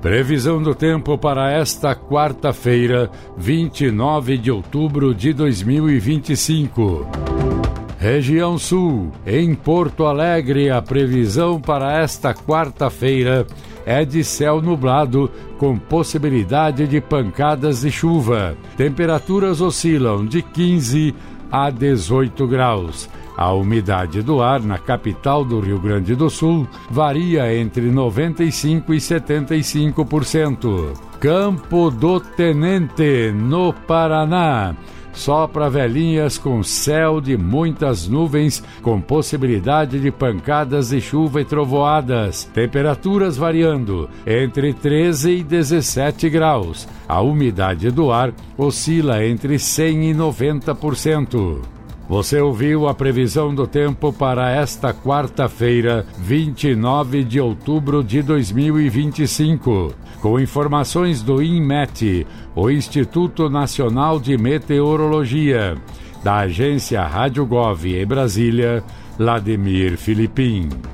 Previsão do tempo para esta quarta-feira, 29 de outubro de 2025. Região Sul, em Porto Alegre, a previsão para esta quarta-feira é de céu nublado, com possibilidade de pancadas de chuva. Temperaturas oscilam de 15 a 18 graus. A umidade do ar na capital do Rio Grande do Sul varia entre 95% e 75%. Campo do Tenente, no Paraná. Sopra velhinhas com céu de muitas nuvens, com possibilidade de pancadas de chuva e trovoadas. Temperaturas variando entre 13 e 17 graus. A umidade do ar oscila entre 100% e 90%. Você ouviu a previsão do tempo para esta quarta-feira, 29 de outubro de 2025. Com informações do INMET, o Instituto Nacional de Meteorologia, da agência Rádio Gov em Brasília, Vladimir Filipim.